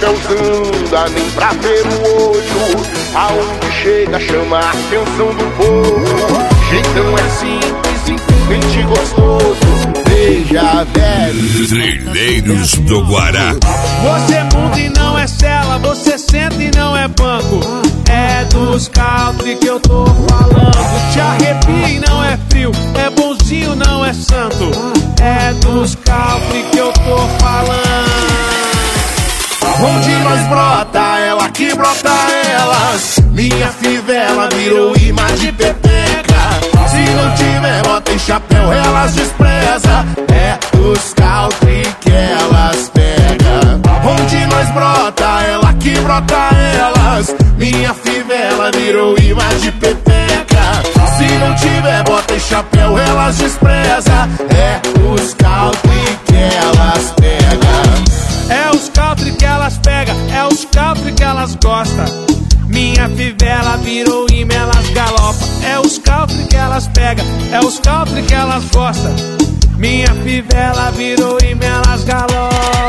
chapéuzão, dá nem pra ver o olho. Aonde chega chama a atenção do povo. Jeitão é simples, simplesmente gostoso. Veja, velho. Trilheiros do Guará. Você muda e não é cela, você senta e não é banco. É dos country que eu tô falando. Te arrepia e não é frio, é bonzinho, não é santo. É dos country que eu tô falando. Onde nós brota, ela que brota elas. Minha fivela virou imã de pepeca. Se não tiver bota e chapéu, elas despreza. É dos country que elas pega. Onde nós brota, ela que brota elas. Minha fivela virou imã de pepeca. Se não tiver bota e chapéu, elas despreza. É os country que elas pega. É os country que elas pegam, é os country que elas gostam. Minha fivela virou imã, elas galopam. É os country que elas pegam, é os country que elas gostam. Minha fivela virou imã, elas galopam.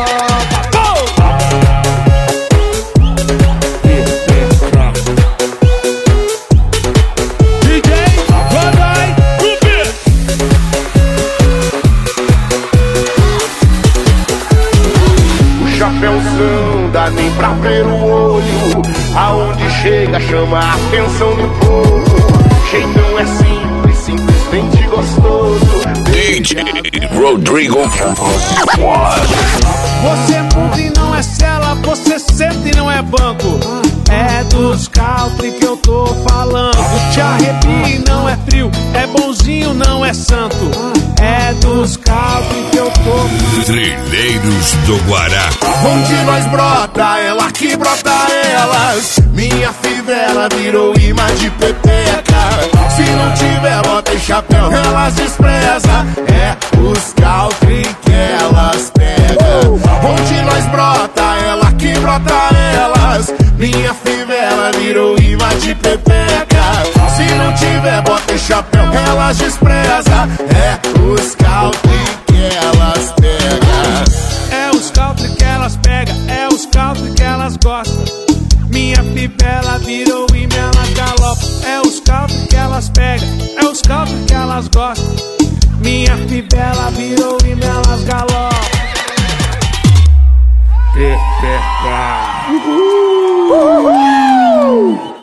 Chapéuzão, dá nem pra ver o olho. Aonde chega chama a atenção do povo. Jeitão é simples, simplesmente gostoso. DJ Rodrigo. Você muda e não é cela, você senta e não é banco. É dos country que eu tô falando. Te arrepia e não é frio, é bonzinho, não é santo. É dos country que eu tô falando. Trilheiros do Guará. Onde nós brota, ela que brota elas. Minha fivela virou imã de pepeca. Se não tiver bota e chapéu, elas despreza. É os country que elas pegam. Onde nós brota, ela que brota elas. Minha fivela virou imã de pepeca. Se não tiver bota e chapéu, elas despreza. É os country que elas pegam. É os country que elas pegam, é os country que elas gostam. Minha fivela virou imã, elas galopam. É os country que elas pegam, é os country que elas gostam. Minha fivela virou